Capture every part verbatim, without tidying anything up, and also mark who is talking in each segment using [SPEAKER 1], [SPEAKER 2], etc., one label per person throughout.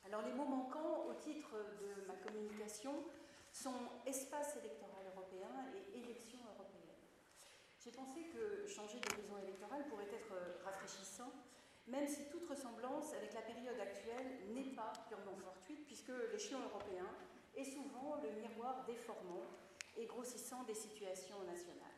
[SPEAKER 1] Alors les mots manquants au titre de ma communication sont espace électoral européen et élection européenne. J'ai pensé que changer d'horizon électoral pourrait être rafraîchissant, même si toute ressemblance avec la période actuelle n'est pas purement fortuite, puisque l'échelon européen est souvent le miroir déformant et grossissant des situations nationales.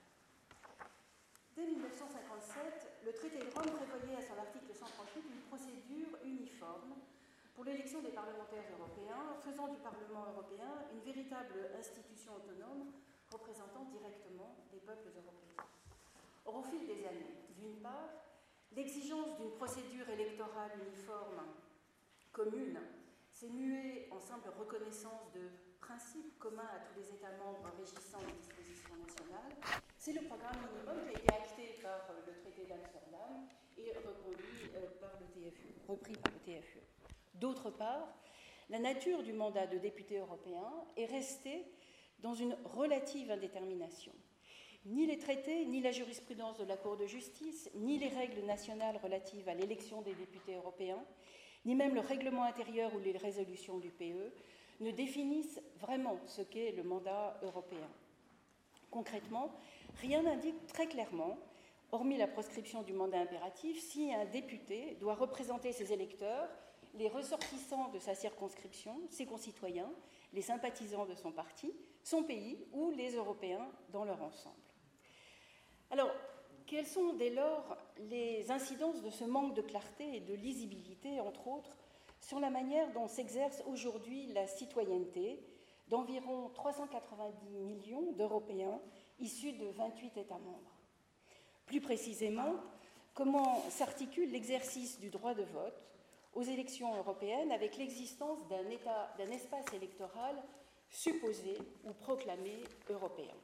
[SPEAKER 1] Dès mille neuf cent cinquante-sept, le traité de Rome prévoyait à son article cent trente-huit une procédure uniforme pour l'élection des parlementaires européens, faisant du Parlement européen une véritable institution autonome représentant directement les peuples européens. Or, au fil des années, d'une part, l'exigence d'une procédure électorale uniforme commune s'est muée en simple reconnaissance de principes communs à tous les États membres régissant les dispositions nationales. C'est le programme minimum qui a été acté par le traité d'Amsterdam et reconduit par le T F U, repris par le T F U. D'autre part, la nature du mandat de député européen est restée dans une relative indétermination. Ni les traités, ni la jurisprudence de la Cour de justice, ni les règles nationales relatives à l'élection des députés européens, ni même le règlement intérieur ou les résolutions du P E ne définissent vraiment ce qu'est le mandat européen. Concrètement, rien n'indique très clairement, hormis la proscription du mandat impératif, si un député doit représenter ses électeurs, les ressortissants de sa circonscription, ses concitoyens, les sympathisants de son parti, son pays ou les Européens dans leur ensemble. Alors, quelles sont dès lors les incidences de ce manque de clarté et de lisibilité, entre autres, sur la manière dont s'exerce aujourd'hui la citoyenneté d'environ trois cent quatre-vingt-dix millions d'Européens issus de vingt-huit États membres? Plus précisément, comment s'articule l'exercice du droit de vote aux élections européennes avec l'existence d'un état, d'un espace électoral supposé ou proclamé européen?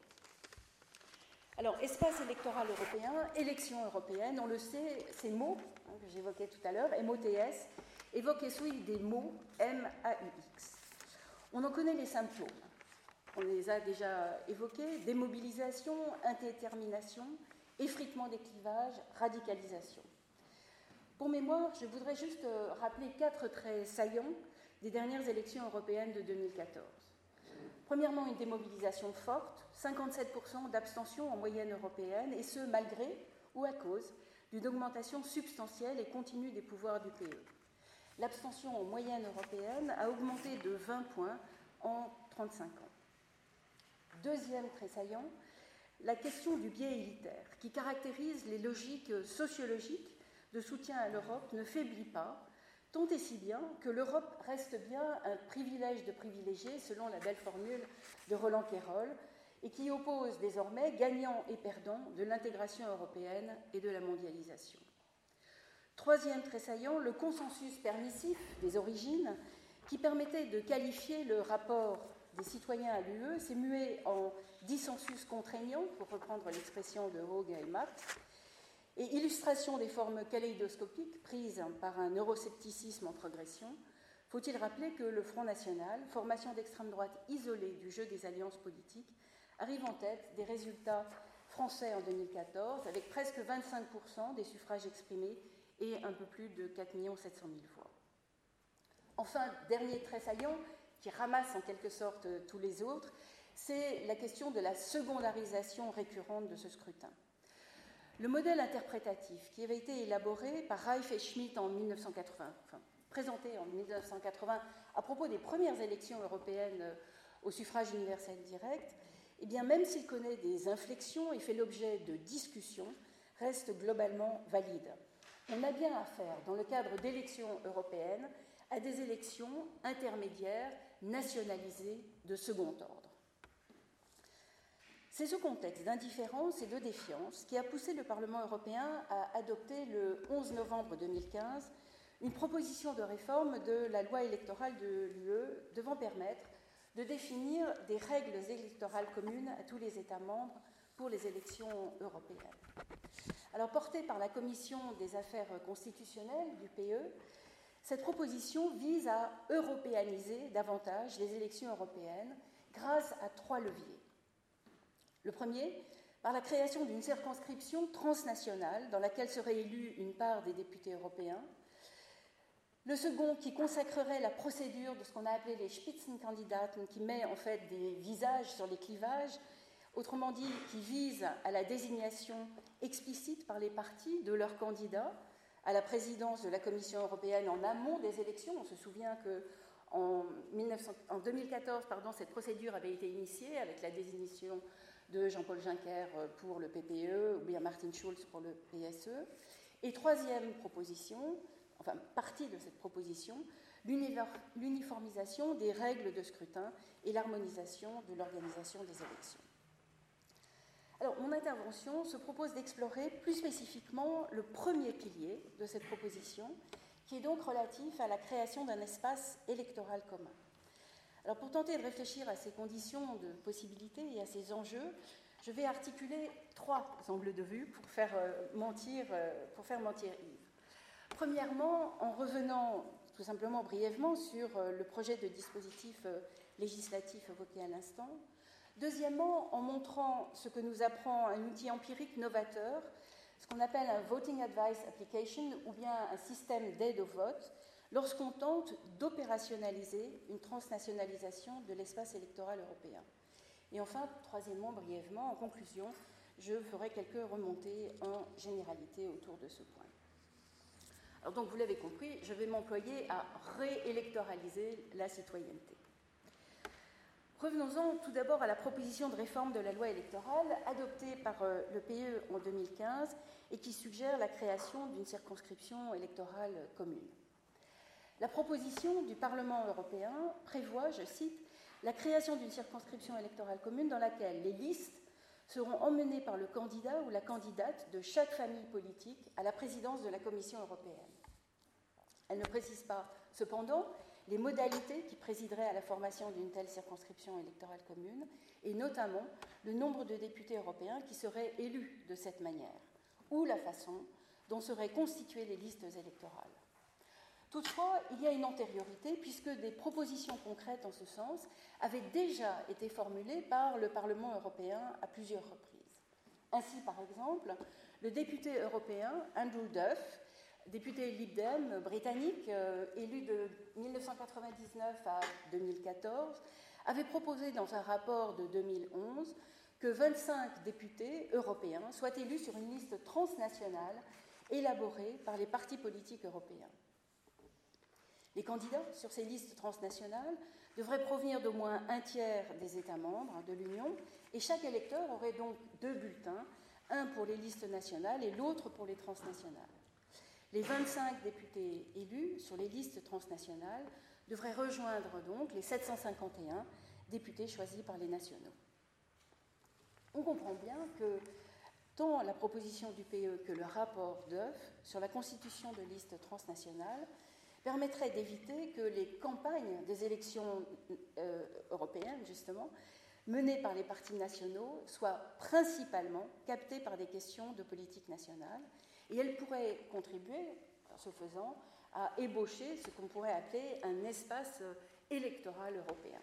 [SPEAKER 1] Alors, espace électoral européen, élection européenne, on le sait, ces mots hein, que j'évoquais tout à l'heure, M O T S, évoquent et souillent des mots M A U X. On en connaît les symptômes. On les a déjà évoqués: démobilisation, indétermination, effritement des clivages, radicalisation. Pour mémoire, je voudrais juste rappeler quatre traits saillants des dernières élections européennes de deux mille quatorze. Premièrement, une démobilisation forte, cinquante-sept pour cent d'abstention en moyenne européenne, et ce, malgré ou à cause d'une augmentation substantielle et continue des pouvoirs du P E. L'abstention en moyenne européenne a augmenté de vingt points en trente-cinq ans. Deuxième trait saillant, la question du biais élitaire, qui caractérise les logiques sociologiques de soutien à l'Europe, ne faiblit pas, tant et si bien que l'Europe reste bien un privilège de privilégiés, selon la belle formule de Roland Quérol, et qui oppose désormais gagnants et perdants de l'intégration européenne et de la mondialisation. Troisième trait saillant, le consensus permissif des origines, qui permettait de qualifier le rapport des citoyens à l'U E, s'est mué en dissensus contraignant, pour reprendre l'expression de Haug et Marx, et illustration des formes kaléidoscopiques prises par un euroscepticisme en progression. Faut-il rappeler que le Front National, formation d'extrême droite isolée du jeu des alliances politiques, arrive en tête des résultats français en deux mille quatorze, avec presque vingt-cinq pour cent des suffrages exprimés et un peu plus de quatre millions sept cent mille voix. Enfin, dernier trait saillant, qui ramasse en quelque sorte tous les autres, c'est la question de la secondarisation récurrente de ce scrutin. Le modèle interprétatif qui avait été élaboré par Reif et Schmitt en mille neuf cent quatre-vingts, enfin, présenté en mille neuf cent quatre-vingts à propos des premières élections européennes au suffrage universel direct, eh bien, même s'il connaît des inflexions et fait l'objet de discussions, reste globalement valide. On a bien affaire, dans le cadre d'élections européennes, à des élections intermédiaires nationalisées de second ordre. C'est ce contexte d'indifférence et de défiance qui a poussé le Parlement européen à adopter le onze novembre deux mille quinze une proposition de réforme de la loi électorale de l'U E devant permettre de définir des règles électorales communes à tous les États membres pour les élections européennes. Alors, portée par la Commission des affaires constitutionnelles du P E, cette proposition vise à européaniser davantage les élections européennes grâce à trois leviers. Le premier, par la création d'une circonscription transnationale dans laquelle serait élue une part des députés européens. Le second qui consacrerait la procédure de ce qu'on a appelé les Spitzenkandidaten, qui met en fait des visages sur les clivages, autrement dit, qui vise à la désignation explicite par les partis de leurs candidats à la présidence de la Commission européenne en amont des élections. On se souvient qu'en en deux mille quatorze, pardon, cette procédure avait été initiée avec la désignation de Jean-Paul Juncker pour le P P E ou bien Martin Schulz pour le P S E. Et troisième proposition, enfin partie de cette proposition, l'uniformisation des règles de scrutin et l'harmonisation de l'organisation des élections. Alors, mon intervention se propose d'explorer plus spécifiquement le premier pilier de cette proposition, qui est donc relatif à la création d'un espace électoral commun. Alors, pour tenter de réfléchir à ces conditions de possibilité et à ces enjeux, je vais articuler trois angles de vue pour faire euh, mentir, euh, pour faire mentir Yves. Premièrement, en revenant tout simplement brièvement sur euh, le projet de dispositif euh, législatif évoqué à l'instant. Deuxièmement, en montrant ce que nous apprend un outil empirique novateur, ce qu'on appelle un Voting Advice Application ou bien un système d'aide au vote, lorsqu'on tente d'opérationnaliser une transnationalisation de l'espace électoral européen. Et enfin, troisièmement, brièvement, en conclusion, je ferai quelques remontées en généralité autour de ce point. Alors donc, vous l'avez compris, je vais m'employer à réélectoraliser la citoyenneté. Revenons-en tout d'abord à la proposition de réforme de la loi électorale adoptée par le P E en deux mille quinze et qui suggère la création d'une circonscription électorale commune. La proposition du Parlement européen prévoit, je cite, la création d'une circonscription électorale commune dans laquelle les listes seront emmenées par le candidat ou la candidate de chaque famille politique à la présidence de la Commission européenne. Elle ne précise pas, cependant, les modalités qui présideraient à la formation d'une telle circonscription électorale commune, et notamment le nombre de députés européens qui seraient élus de cette manière, ou la façon dont seraient constituées les listes électorales. Toutefois, il y a une antériorité, puisque des propositions concrètes en ce sens avaient déjà été formulées par le Parlement européen à plusieurs reprises. Ainsi, par exemple, le député européen Andrew Duff, député Lib Dem britannique, euh, élu de mille neuf cent quatre-vingt-dix-neuf à deux mille quatorze, avait proposé dans un rapport de deux mille onze que vingt-cinq députés européens soient élus sur une liste transnationale élaborée par les partis politiques européens. Les candidats sur ces listes transnationales devraient provenir d'au moins un tiers des États membres de l'Union et chaque électeur aurait donc deux bulletins, un pour les listes nationales et l'autre pour les transnationales. Les vingt-cinq députés élus sur les listes transnationales devraient rejoindre donc les sept cent cinquante et un députés choisis par les nationaux. On comprend bien que tant la proposition du P E que le rapport Duff sur la constitution de listes transnationales permettraient d'éviter que les campagnes des élections euh, européennes, justement, menées par les partis nationaux, soient principalement captées par des questions de politique nationale. Et elle pourrait contribuer, ce faisant, à ébaucher ce qu'on pourrait appeler un espace électoral européen.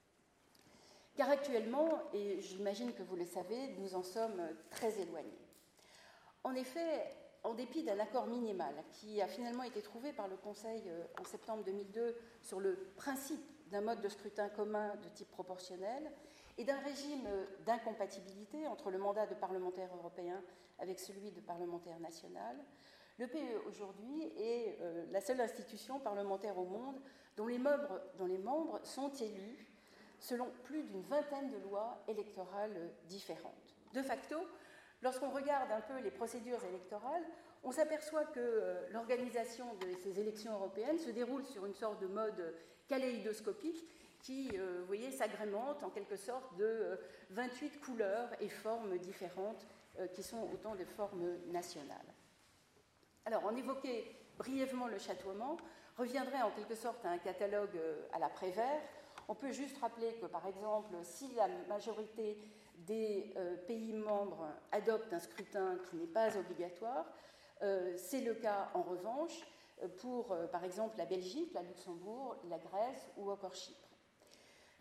[SPEAKER 1] Car actuellement, et j'imagine que vous le savez, nous en sommes très éloignés. En effet, en dépit d'un accord minimal qui a finalement été trouvé par le Conseil en septembre deux mille deux sur le principe d'un mode de scrutin commun de type proportionnel et d'un régime d'incompatibilité entre le mandat de parlementaire européen avec celui de parlementaire national, le P E aujourd'hui est euh, la seule institution parlementaire au monde dont les membres, dont les membres sont élus selon plus d'une vingtaine de lois électorales différentes. De facto, lorsqu'on regarde un peu les procédures électorales, on s'aperçoit que euh, l'organisation de ces élections européennes se déroule sur une sorte de mode kaléidoscopique qui, euh, vous voyez, s'agrémente en quelque sorte de euh, vingt-huit couleurs et formes différentes euh, qui sont autant de formes nationales. Alors, en évoquer brièvement le chatoiement reviendrait en quelque sorte à un catalogue euh, à la Prévert. On peut juste rappeler que, par exemple, si la majorité des euh, pays membres adoptent un scrutin qui n'est pas obligatoire, euh, c'est le cas, en revanche, pour, euh, par exemple, la Belgique, la Luxembourg, la Grèce ou encore Chypre.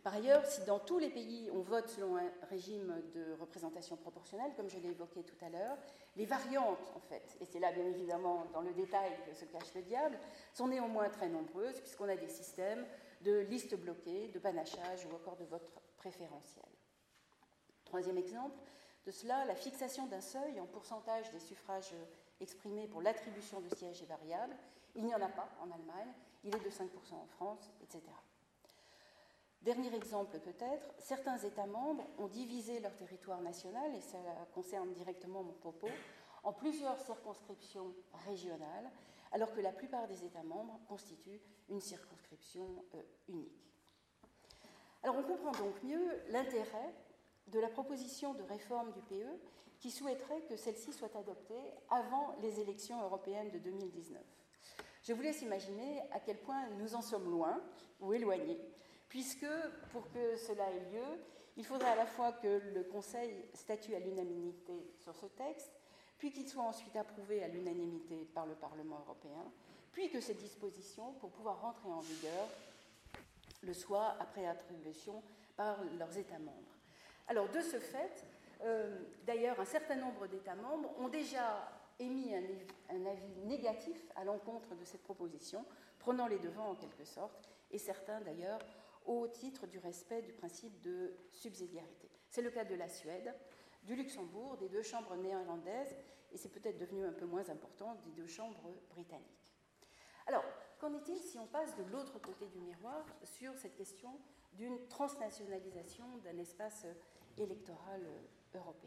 [SPEAKER 1] Par ailleurs, si dans tous les pays on vote selon un régime de représentation proportionnelle, comme je l'ai évoqué tout à l'heure, les variantes, en fait, et c'est là bien évidemment dans le détail que se cache le diable, sont néanmoins très nombreuses, puisqu'on a des systèmes de listes bloquées, de panachage ou encore de vote préférentiel. Troisième exemple de cela, la fixation d'un seuil en pourcentage des suffrages exprimés pour l'attribution de sièges est variable. Il n'y en a pas en Allemagne, il est de cinq pour cent en France, et cetera. Dernier exemple peut-être, certains États membres ont divisé leur territoire national, et ça concerne directement mon propos, en plusieurs circonscriptions régionales, alors que la plupart des États membres constituent une circonscription euh, unique. Alors on comprend donc mieux l'intérêt de la proposition de réforme du P E qui souhaiterait que celle-ci soit adoptée avant les élections européennes de deux mille dix-neuf. Je vous laisse imaginer à quel point nous en sommes loin ou éloignés, puisque pour que cela ait lieu, il faudrait à la fois que le Conseil statue à l'unanimité sur ce texte, puis qu'il soit ensuite approuvé à l'unanimité par le Parlement européen, puis que ces dispositions, pour pouvoir rentrer en vigueur, le soient après attribution par leurs États membres. Alors, de ce fait, euh, d'ailleurs, un certain nombre d'États membres ont déjà émis un, un avis négatif à l'encontre de cette proposition, prenant les devants en quelque sorte, et certains d'ailleurs au titre du respect du principe de subsidiarité. C'est le cas de la Suède, du Luxembourg, des deux chambres néerlandaises, et c'est peut-être devenu un peu moins important, des deux chambres britanniques. Alors, qu'en est-il si on passe de l'autre côté du miroir sur cette question d'une transnationalisation d'un espace électoral européen?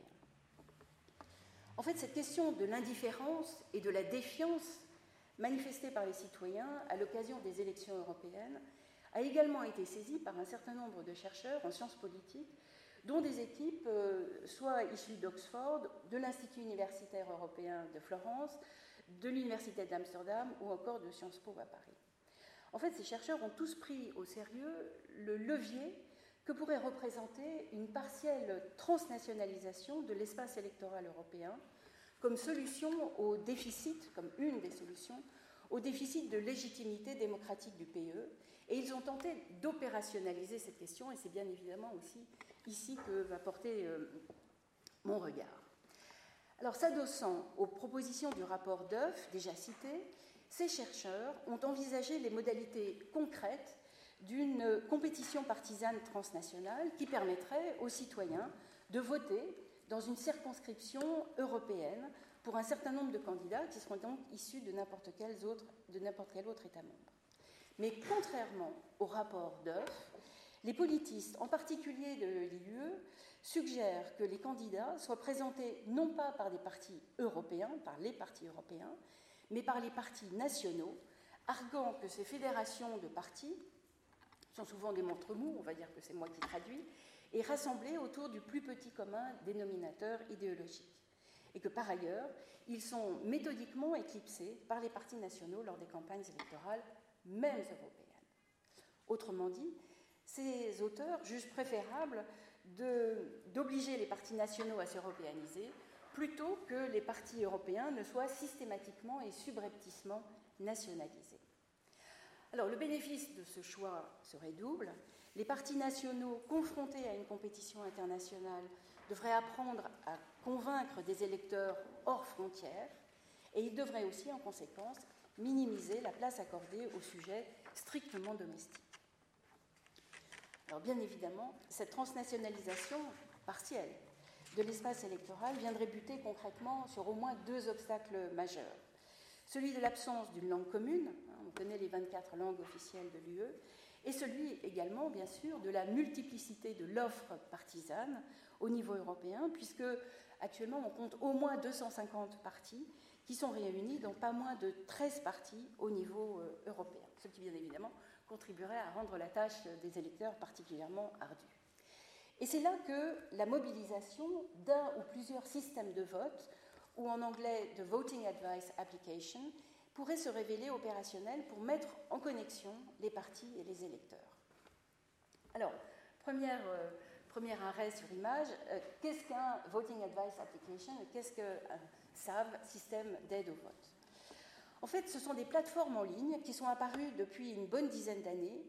[SPEAKER 1] En fait, cette question de l'indifférence et de la défiance manifestée par les citoyens à l'occasion des élections européennes a également été saisie par un certain nombre de chercheurs en sciences politiques, dont des équipes euh, soit issues d'Oxford, de l'Institut universitaire européen de Florence, de l'Université d'Amsterdam ou encore de Sciences Po à Paris. En fait, ces chercheurs ont tous pris au sérieux le levier que pourrait représenter une partielle transnationalisation de l'espace électoral européen comme solution au déficit, comme une des solutions, au déficit de légitimité démocratique du P E, et ils ont tenté d'opérationnaliser cette question, et c'est bien évidemment aussi ici que va porter euh, mon regard. Alors, s'adossant aux propositions du rapport Duff, déjà cité, ces chercheurs ont envisagé les modalités concrètes d'une compétition partisane transnationale qui permettrait aux citoyens de voter dans une circonscription européenne pour un certain nombre de candidats qui seront donc issus de n'importe quel autre, de n'importe quel autre État membre. Mais contrairement au rapport Duff, les politistes, en particulier de l'I U E, suggèrent que les candidats soient présentés non pas par des partis européens, par les partis européens, mais par les partis nationaux, arguant que ces fédérations de partis sont souvent des montres mous, on va dire que c'est moi qui traduis, et rassemblés autour du plus petit commun dénominateur idéologique. Et que par ailleurs, ils sont méthodiquement éclipsés par les partis nationaux lors des campagnes électorales, même européennes. Autrement dit, ces auteurs jugent préférable de, d'obliger les partis nationaux à s'européaniser plutôt que les partis européens ne soient systématiquement et subrepticement nationalisés. Alors, le bénéfice de ce choix serait double. Les partis nationaux confrontés à une compétition internationale devraient apprendre à convaincre des électeurs hors frontières, et ils devraient aussi, en conséquence, minimiser la place accordée aux sujets strictement domestiques. Alors, bien évidemment, cette transnationalisation partielle de l'espace électoral viendrait buter concrètement sur au moins deux obstacles majeurs. Celui de l'absence d'une langue commune, on connaît les vingt-quatre langues officielles de l'U E, et celui également, bien sûr, de la multiplicité de l'offre partisane au niveau européen, puisque actuellement on compte au moins deux cent cinquante partis qui sont réunis dans pas moins de treize partis au niveau euh, européen, ce qui bien évidemment contribuerait à rendre la tâche des électeurs particulièrement ardue. Et c'est là que la mobilisation d'un ou plusieurs systèmes de vote, ou en anglais de Voting Advice Application, pourrait se révéler opérationnelle pour mettre en connexion les partis et les électeurs. Alors, première, euh, premier arrêt sur image, euh, qu'est-ce qu'un Voting Advice Application et qu'est-ce qu'un S A V, système d'aide au vote? En fait, ce sont des plateformes en ligne qui sont apparues depuis une bonne dizaine d'années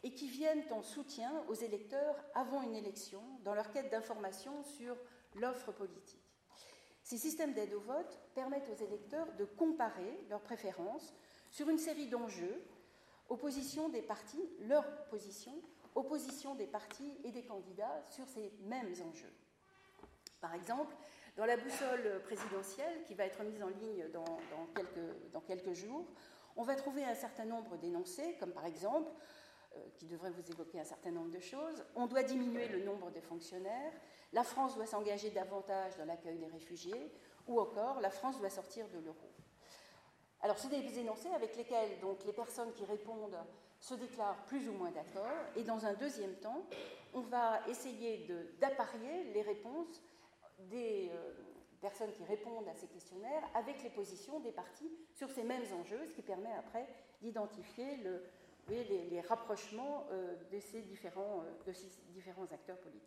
[SPEAKER 1] et qui viennent en soutien aux électeurs avant une élection dans leur quête d'information sur l'offre politique. Ces systèmes d'aide au vote permettent aux électeurs de comparer leurs préférences sur une série d'enjeux, opposition des partis, leur position, opposition des partis et des candidats sur ces mêmes enjeux. Par exemple, dans la boussole présidentielle, qui va être mise en ligne dans, dans, quelques, dans quelques jours, on va trouver un certain nombre d'énoncés, comme par exemple, euh, qui devraient vous évoquer un certain nombre de choses, on doit diminuer le nombre de fonctionnaires, la France doit s'engager davantage dans l'accueil des réfugiés, ou encore, la France doit sortir de l'euro. Alors, c'est des énoncés avec lesquels donc, les personnes qui répondent se déclarent plus ou moins d'accord, et dans un deuxième temps, on va essayer de, d'apparier les réponses des euh, personnes qui répondent à ces questionnaires avec les positions des partis sur ces mêmes enjeux, ce qui permet après d'identifier le, les, les rapprochements euh, de, ces différents, euh, de ces différents acteurs politiques.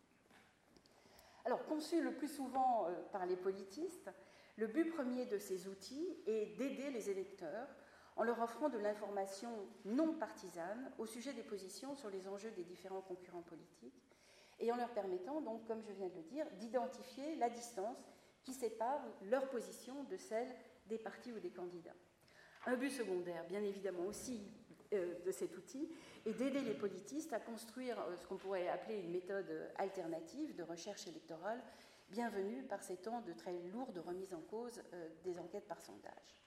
[SPEAKER 1] Alors, conçu le plus souvent euh, par les politistes, le but premier de ces outils est d'aider les électeurs en leur offrant de l'information non partisane au sujet des positions sur les enjeux des différents concurrents politiques et en leur permettant, donc, comme je viens de le dire, d'identifier la distance qui sépare leur position de celle des partis ou des candidats. Un but secondaire, bien évidemment aussi, euh, de cet outil est d'aider les politistes à construire euh, ce qu'on pourrait appeler une méthode alternative de recherche électorale bienvenue par ces temps de très lourde remise en cause euh, des enquêtes par sondage.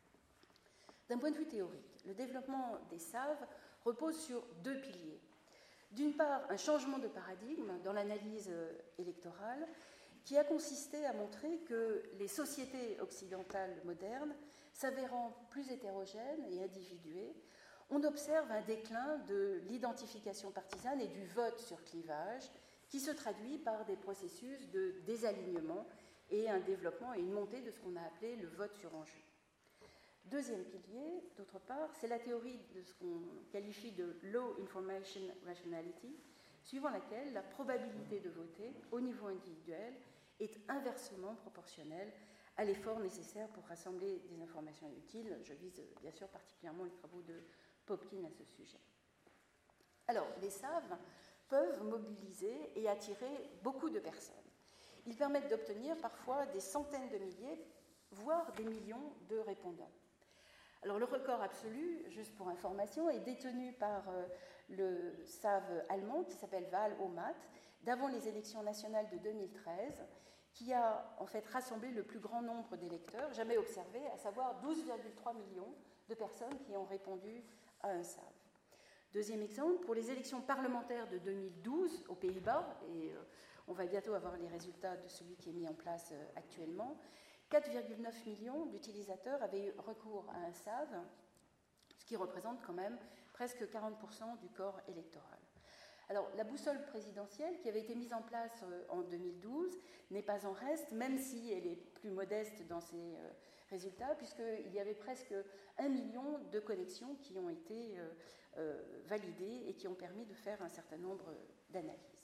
[SPEAKER 1] D'un point de vue théorique, le développement des S A V repose sur deux piliers. D'une part, un changement de paradigme dans l'analyse euh, électorale qui a consisté à montrer que les sociétés occidentales modernes s'avérant plus hétérogènes et individuées, on observe un déclin de l'identification partisane et du vote sur clivage qui se traduit par des processus de désalignement et un développement et une montée de ce qu'on a appelé le vote sur enjeu. Deuxième pilier, d'autre part, c'est la théorie de ce qu'on qualifie de low information rationality, suivant laquelle la probabilité de voter au niveau individuel est inversement proportionnelle à l'effort nécessaire pour rassembler des informations utiles. Je vise bien sûr particulièrement les travaux de Popkin à ce sujet. Alors, les S A V peuvent mobiliser et attirer beaucoup de personnes. Ils permettent d'obtenir parfois des centaines de milliers, voire des millions de répondants. Alors, le record absolu, juste pour information, est détenu par euh, le S A V allemand qui s'appelle Wahl-O-Mat, d'avant les élections nationales de deux mille treize, qui a en fait rassemblé le plus grand nombre d'électeurs jamais observé, à savoir douze virgule trois millions de personnes qui ont répondu à un S A V. Deuxième exemple, pour les élections parlementaires de deux mille douze aux Pays-Bas, et euh, on va bientôt avoir les résultats de celui qui est mis en place euh, actuellement, quatre virgule neuf millions d'utilisateurs avaient eu recours à un S A V, ce qui représente quand même presque quarante pour cent du corps électoral. Alors, la boussole présidentielle qui avait été mise en place euh, en deux mille douze n'est pas en reste, même si elle est plus modeste dans ses euh, résultats, puisqu'il y avait presque un million de connexions qui ont été euh, euh, validées et qui ont permis de faire un certain nombre d'analyses.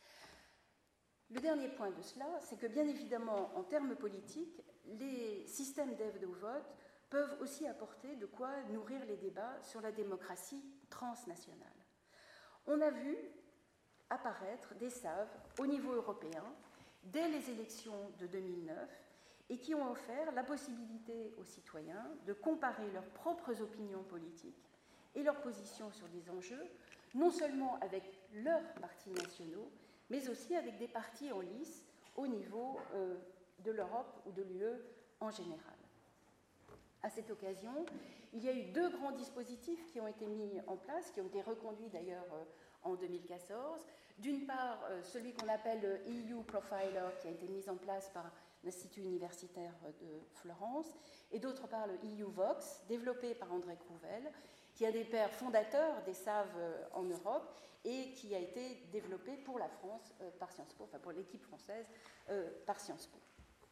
[SPEAKER 1] Le dernier point de cela, c'est que bien évidemment, en termes politiques, les systèmes d'aide au vote peuvent aussi apporter de quoi nourrir les débats sur la démocratie transnationale. On a vu apparaître des S A V au niveau européen dès les élections de deux mille neuf et qui ont offert la possibilité aux citoyens de comparer leurs propres opinions politiques et leurs positions sur des enjeux, non seulement avec leurs partis nationaux, mais aussi avec des partis en lice au niveau euh, de l'Europe ou de l'U E en général. À cette occasion, il y a eu deux grands dispositifs qui ont été mis en place, qui ont été reconduits d'ailleurs euh, en deux mille quatorze. D'une part, euh, celui qu'on appelle le E U Profiler, qui a été mis en place par l'Institut universitaire de Florence, et d'autre part le E U Vox, développé par André Crouvel, qui est un des pères fondateurs des S A V euh, en Europe et qui a été développé pour la France euh, par Sciences Po, enfin pour l'équipe française euh, par Sciences Po.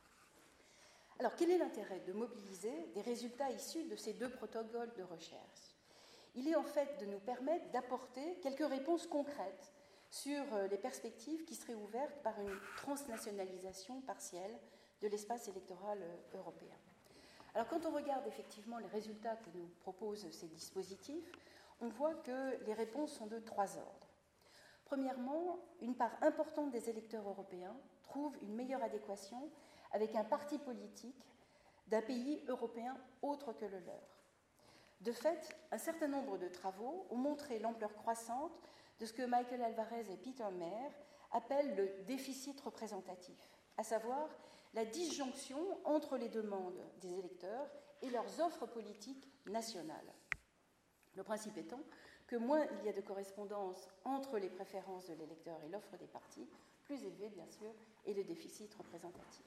[SPEAKER 1] Alors, quel est l'intérêt de mobiliser des résultats issus de ces deux protocoles de recherche ? Il est en fait de nous permettre d'apporter quelques réponses concrètes sur les perspectives qui seraient ouvertes par une transnationalisation partielle de l'espace électoral européen. Alors, quand on regarde effectivement les résultats que nous proposent ces dispositifs, on voit que les réponses sont de trois ordres. Premièrement, une part importante des électeurs européens trouve une meilleure adéquation avec un parti politique d'un pays européen autre que le leur. De fait, un certain nombre de travaux ont montré l'ampleur croissante de ce que Michael Alvarez et Peter Mayer appellent le déficit représentatif, à savoir la disjonction entre les demandes des électeurs et leurs offres politiques nationales. Le principe étant que moins il y a de correspondance entre les préférences de l'électeur et l'offre des partis, plus élevé, bien sûr, est le déficit représentatif.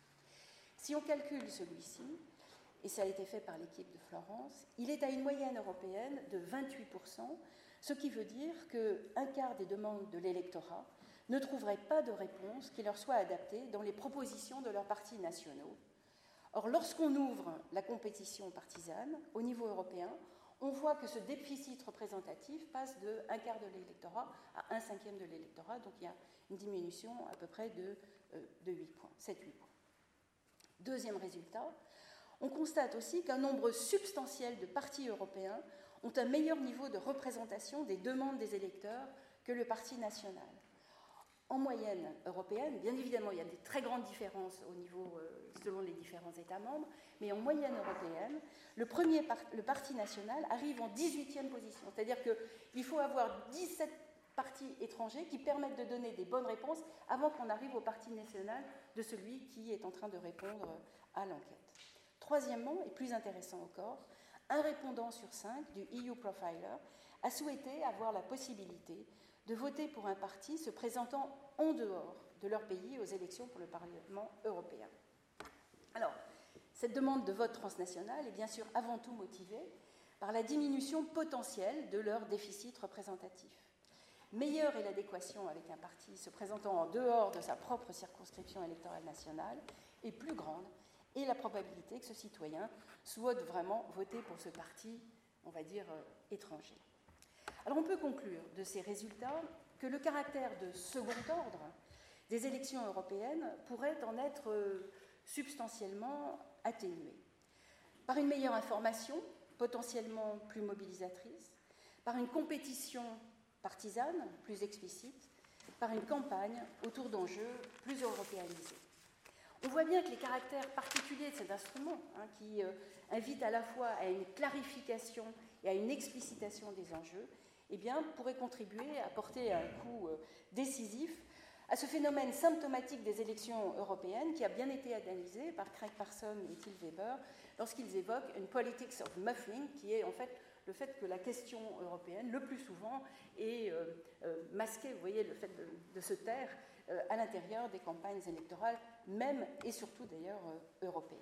[SPEAKER 1] Si on calcule celui-ci, et ça a été fait par l'équipe de Florence, il est à une moyenne européenne de vingt-huit pour cent, ce qui veut dire qu'un quart des demandes de l'électorat ne trouveraient pas de réponse qui leur soit adaptée dans les propositions de leurs partis nationaux. Or, lorsqu'on ouvre la compétition partisane au niveau européen, on voit que ce déficit représentatif passe de un quart de l'électorat à un cinquième de l'électorat, donc il y a une diminution à peu près de, euh, de huit points, sept à huit points. Deuxième résultat, on constate aussi qu'un nombre substantiel de partis européens ont un meilleur niveau de représentation des demandes des électeurs que le parti national. En moyenne européenne, bien évidemment, il y a des très grandes différences au niveau, euh, selon les différents États membres, mais en moyenne européenne, le, premier par- le parti national arrive en dix-huitième position. C'est-à-dire qu'il faut avoir dix-sept partis étrangers qui permettent de donner des bonnes réponses avant qu'on arrive au parti national de celui qui est en train de répondre à l'enquête. Troisièmement, et plus intéressant encore, un répondant sur cinq du E U Profiler a souhaité avoir la possibilité de voter pour un parti se présentant en dehors de leur pays aux élections pour le Parlement européen. Alors, cette demande de vote transnational est bien sûr avant tout motivée par la diminution potentielle de leur déficit représentatif. Meilleure est l'adéquation avec un parti se présentant en dehors de sa propre circonscription électorale nationale, et plus grande est la probabilité que ce citoyen souhaite vraiment voter pour ce parti, on va dire, euh, étranger. Alors on peut conclure de ces résultats que le caractère de second ordre des élections européennes pourrait en être euh, substantiellement atténué par une meilleure information, potentiellement plus mobilisatrice, par une compétition partisane plus explicite, par une campagne autour d'enjeux plus européanisés. On voit bien que les caractères particuliers de cet instrument, hein, qui euh, invite à la fois à une clarification et à une explicitation des enjeux, eh bien, pourraient contribuer à porter un coup euh, décisif à ce phénomène symptomatique des élections européennes qui a bien été analysé par Craig Parsons et Till Weber lorsqu'ils évoquent une politics of muffling, qui est en fait le fait que la question européenne, le plus souvent, est euh, euh, masquée, vous voyez, le fait de, de se taire euh, à l'intérieur des campagnes électorales, même et surtout d'ailleurs euh, européennes.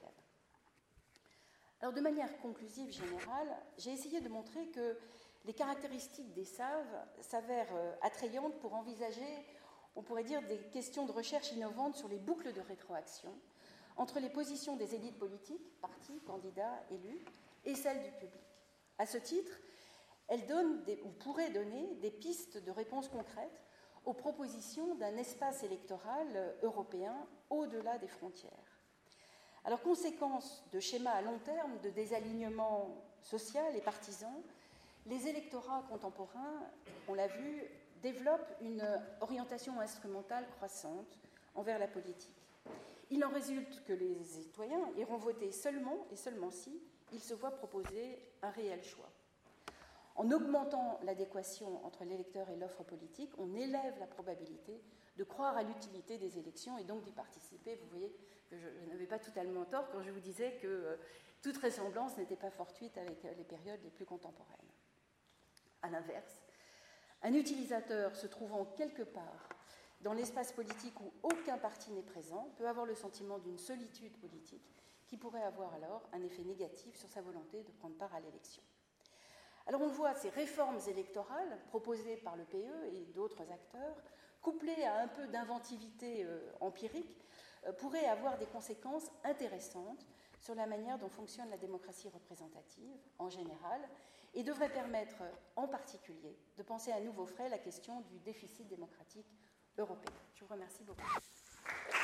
[SPEAKER 1] Alors, de manière conclusive générale, j'ai essayé de montrer que les caractéristiques des S A V s'avèrent euh, attrayantes pour envisager, on pourrait dire, des questions de recherche innovantes sur les boucles de rétroaction entre les positions des élites politiques, partis, candidats, élus, et celles du public. À ce titre, elle donne des, ou pourrait donner des pistes de réponses concrètes aux propositions d'un espace électoral européen au-delà des frontières. Alors, conséquence de schémas à long terme de désalignement social et partisan, les électorats contemporains, on l'a vu, développent une orientation instrumentale croissante envers la politique. Il en résulte que les citoyens iront voter seulement, et seulement si, ils se voient proposer un réel choix. En augmentant l'adéquation entre l'électeur et l'offre politique, on élève la probabilité de croire à l'utilité des élections et donc d'y participer. Vous voyez que je, je n'avais pas totalement tort quand je vous disais que euh, toute ressemblance n'était pas fortuite avec euh, les périodes les plus contemporaines. À l'inverse, un utilisateur se trouvant quelque part dans l'espace politique où aucun parti n'est présent peut avoir le sentiment d'une solitude politique qui pourrait avoir alors un effet négatif sur sa volonté de prendre part à l'élection. Alors on voit ces réformes électorales proposées par le P E et d'autres acteurs, couplées à un peu d'inventivité euh, empirique, euh, pourraient avoir des conséquences intéressantes sur la manière dont fonctionne la démocratie représentative en général et devraient permettre en particulier de penser à nouveau frais la question du déficit démocratique européen. Je vous remercie beaucoup.